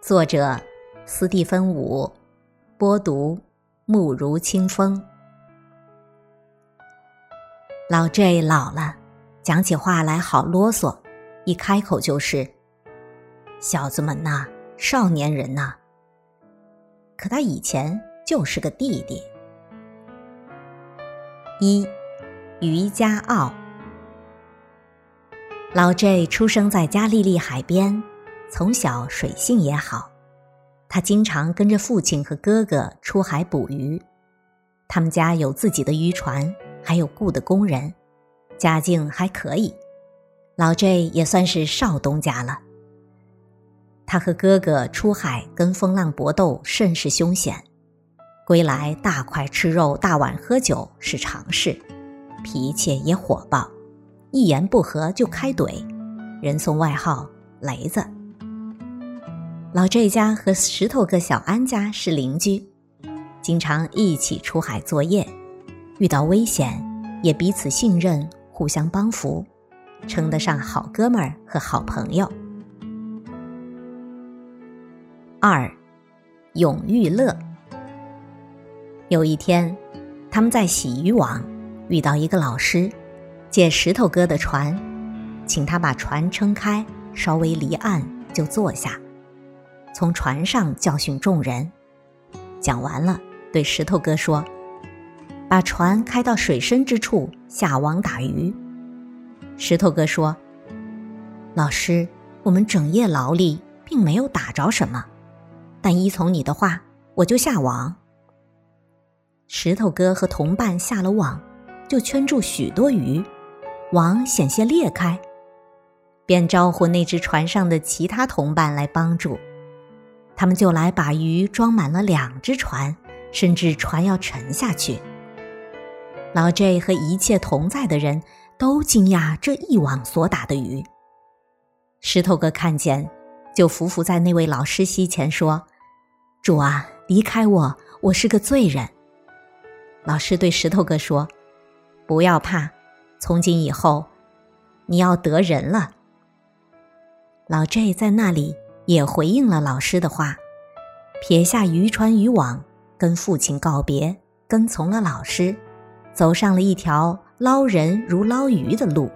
作者斯蒂芬·伍，播读慕如清风。老 J 老了，讲起话来好啰嗦，一开口就是小子们呐，少年人呐。可他以前就是个弟弟。一，渔家傲。老 J 出生在加利利海边，从小水性也好，他经常跟着父亲和哥哥出海捕鱼。他们家有自己的渔船，还有雇的工人，家境还可以。老 J 也算是少东家了。他和哥哥出海跟风浪搏斗甚是凶险，归来大块吃肉大碗喝酒是常事，脾气也火爆，一言不合就开怼，人送外号雷子。老 J 家和石头哥小安家是邻居，经常一起出海作业，遇到危险也彼此信任，互相帮扶，称得上好哥们儿和好朋友。二，永遇乐。有一天，他们在洗渔网遇到一个老师，借石头哥的船，请他把船撑开，稍微离岸就坐下，从船上教训众人。讲完了，对石头哥说，把船开到水深之处，下网打鱼。石头哥说，老师，我们整夜劳力，并没有打着什么，但依从你的话，我就下网。石头哥和同伴下了网，就圈住许多鱼，网险些裂开，便招呼那只船上的其他同伴来帮助。他们就来把鱼装满了2只船，甚至船要沉下去。老 J 和一切同在的人都惊讶这一网所打的鱼。石头哥看见，就伏在那位老师膝前说，主啊，离开我，我是个罪人。老师对石头哥说，不要怕，从今以后你要得人了。老 J 在那里也回应了老师的话，撇下渔船渔网，跟父亲告别，跟从了老师，走上了一条捞人如捞鱼的路。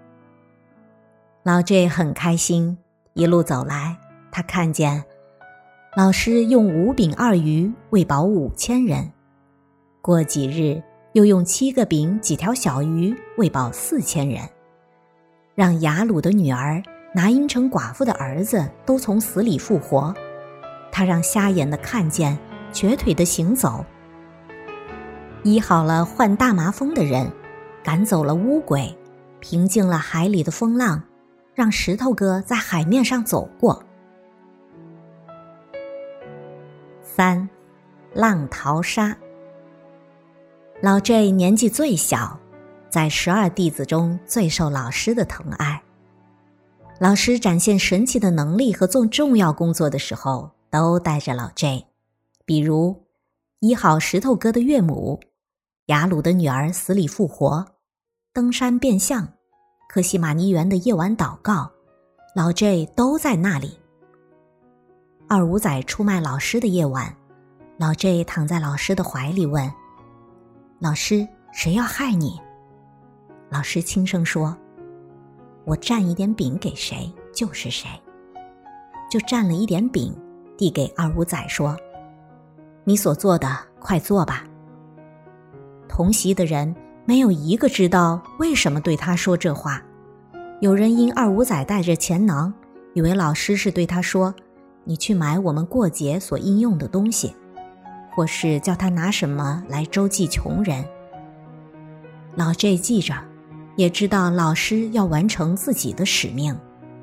老 J 很开心，一路走来，他看见老师用5饼2鱼喂饱5000人，过几日又用7个饼几条小鱼喂饱4000人，让雅鲁的女儿拿阴城寡妇的儿子都从死里复活，他让瞎眼的看见，瘸腿的行走，医好了患大麻风的人，赶走了巫鬼，平静了海里的风浪，让石头哥在海面上走过。3，浪淘沙。老 J 年纪最小，在12弟子中最受老师的疼爱。老师展现神奇的能力和做重要工作的时候，都带着老 J， 比如医好石头哥的岳母，雅鲁的女儿死里复活，登山变相，克西玛尼园的夜晚祷告，老 J 都在那里。二五仔出卖老师的夜晚，老 J 躺在老师的怀里问，老师，谁要害你？老师轻声说，我蘸一点饼给谁就是谁。就蘸了一点饼，递给二五仔说，你所做的快做吧。同席的人没有一个知道为什么对他说这话。有人因二五仔带着钱囊，以为老师是对他说，你去买我们过节所应用的东西，或是叫他拿什么来周济穷人。老 J 记着，也知道老师要完成自己的使命。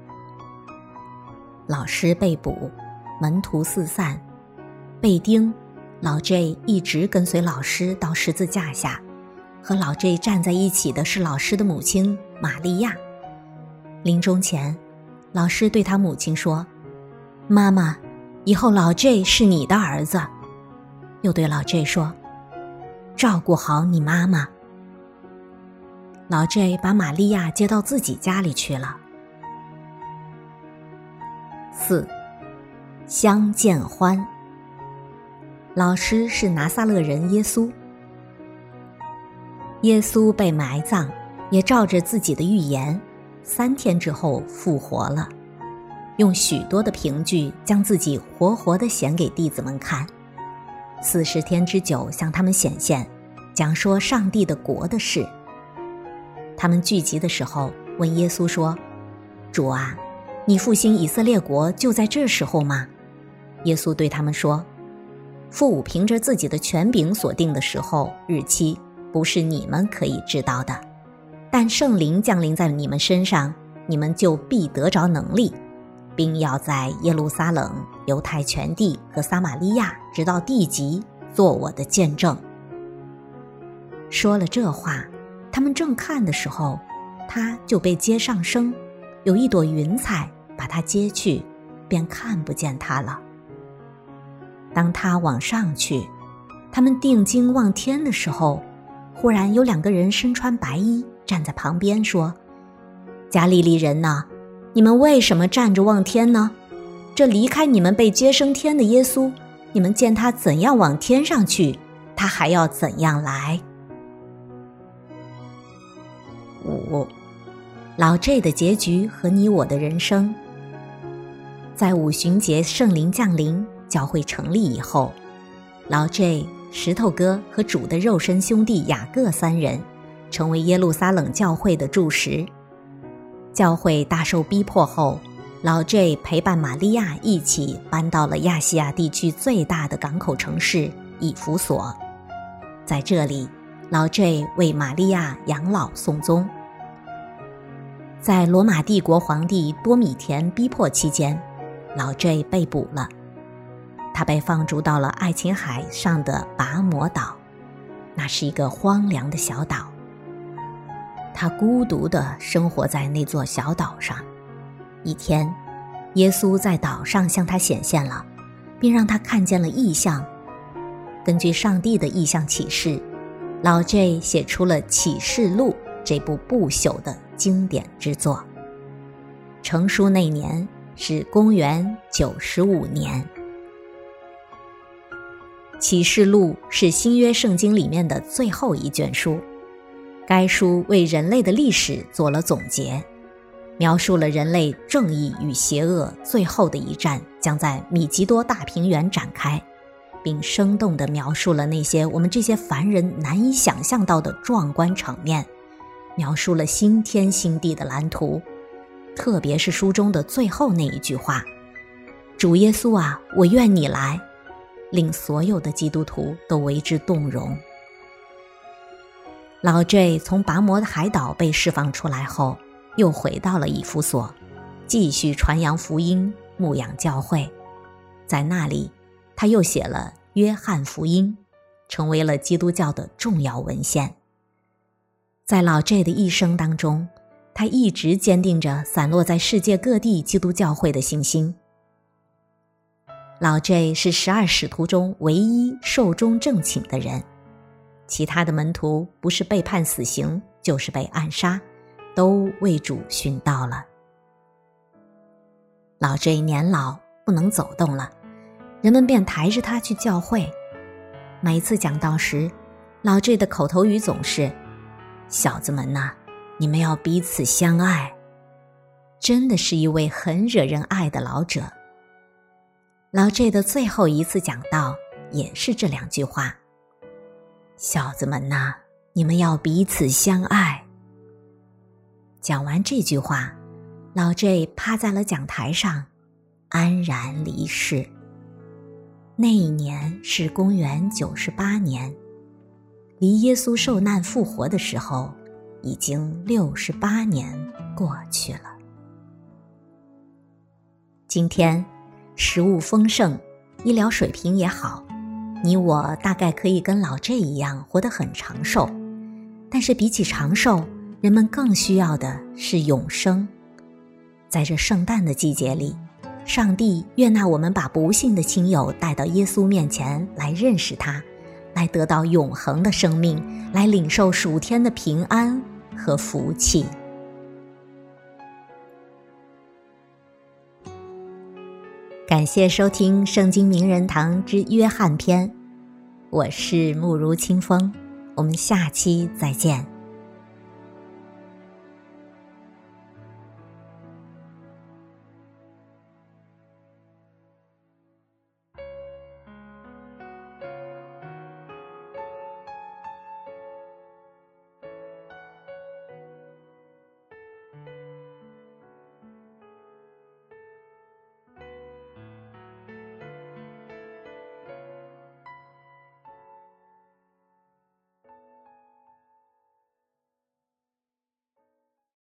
老师被捕，门徒四散，被钉，老 J 一直跟随老师到十字架下，和老 J 站在一起的是老师的母亲玛利亚。临终前，老师对他母亲说，妈妈，以后老 J 是你的儿子。又对老 J 说，照顾好你妈妈。老 J 把玛利亚接到自己家里去了。4. 相见欢。老师是拿撒勒人耶稣。耶稣被埋葬，也照着自己的预言，3天之后复活了，用许多的凭据将自己活活地显给弟子们看。40天之久向他们显现，讲说上帝的国的事。他们聚集的时候问耶稣说：主啊，你复兴以色列国就在这时候吗？耶稣对他们说：父凭着自己的权柄所定的时候日期，不是你们可以知道的，但圣灵降临在你们身上，你们就必得着能力，并要在耶路撒冷、犹太全地和撒玛利亚直到地极做我的见证。说了这话，他们正看的时候，他就被接上升，有一朵云彩把他接去，便看不见他了。当他往上去，他们定睛望天的时候，忽然有2个人身穿白衣站在旁边说：加利利人哪，你们为什么站着望天呢？这离开你们被接升天的耶稣，你们见他怎样往天上去，他还要怎样来。5. 老 J 的结局和你我的人生。在五旬节圣灵降临，教会成立以后，老 J、石头哥和主的肉身兄弟雅各3人成为耶路撒冷教会的柱石。教会大受逼迫后，老 J 陪伴玛利亚一起搬到了亚细亚地区最大的港口城市以弗所。在这里，老 J 为玛利亚养老送终。在罗马帝国皇帝多米田逼迫期间，老 J 被捕了，他被放逐到了爱琴海上的拔摩岛，那是一个荒凉的小岛。他孤独地生活在那座小岛上。一天，耶稣在岛上向他显现了，并让他看见了异象。根据上帝的异象启示，老 J 写出了《启示录》这部不朽的经典之作。成书那年是公元95年。启示录是新约圣经里面的最后一卷书，该书为人类的历史做了总结，描述了人类正义与邪恶最后的一战将在米吉多大平原展开，并生动地描述了那些我们这些凡人难以想象到的壮观场面，描述了新天新地的蓝图。特别是书中的最后那一句话：主耶稣啊，我愿你来，令所有的基督徒都为之动容。老 J 从拔摩的海岛被释放出来后，又回到了以弗所，继续传扬福音，牧养教会。在那里，他又写了约翰福音，成为了基督教的重要文献。在老 J 的一生当中，他一直坚定着散落在世界各地基督教会的信心。老 J 是12使徒中唯一寿终正寝的人，其他的门徒不是被判死刑，就是被暗杀，都为主殉道了。老 J 年老不能走动了，人们便抬着他去教会。每次讲道时，老 J 的口头语总是：小子们呐，你们要彼此相爱。真的是一位很惹人爱的老者。老 J 的最后一次讲道也是这2句话：小子们呐，你们要彼此相爱。讲完这句话，老 J 趴在了讲台上，安然离世。那一年是公元98年，离耶稣受难复活的时候已经68年过去了。今天食物丰盛，医疗水平也好，你我大概可以跟老 J 一样活得很长寿。但是比起长寿，人们更需要的是永生。在这圣诞的季节里，上帝悦纳我们把不幸的亲友带到耶稣面前来认识他，来得到永恒的生命，来领受属天的平安和福气。 感谢收听《圣经名人堂之约翰篇》，我是慕如清风，我们下期再见。